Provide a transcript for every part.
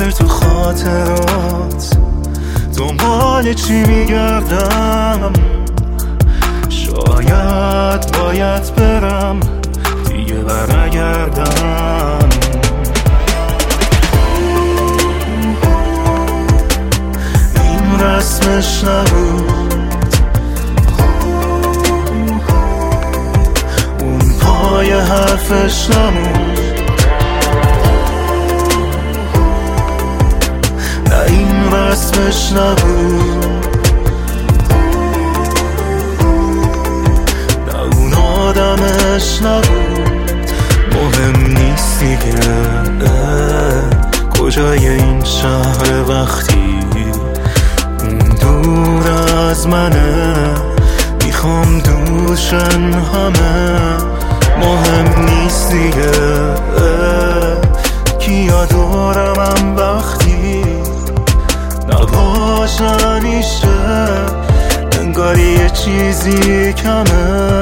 دوباره تو خاطرات دنبال چی میگردم. شاید باید برم دیگه برنگردم. این رسمش نبود، اون پای حرفش نمود. نه این رسمش نبود، نه اون آدمش نبود. مهم نیست دیگه کجای این شهر وقتی اون دور از منه. میخوام دوشن همه، مهم نیست دیگه کیا دورمم وقتی نباشن. ایشه انگاری یه چیزی کمه.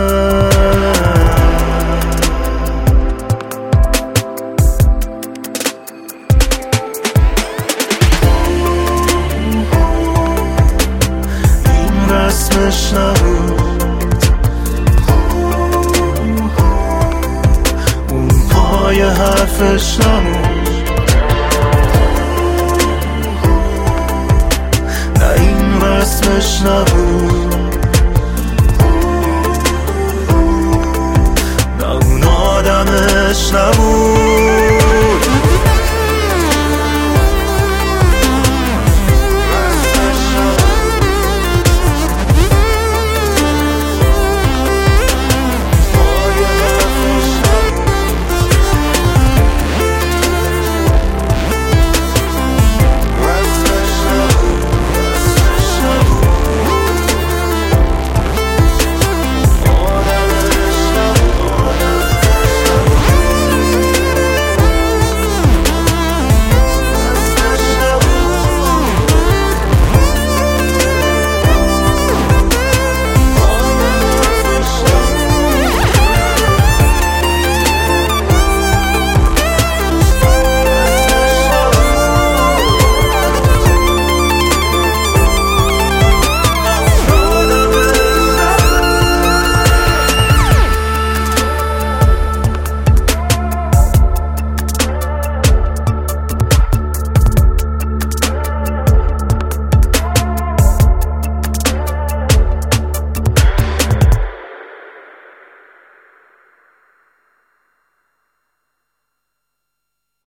این رسمش نبود، اون پای حرفش نمود. نه این رسمش نبود،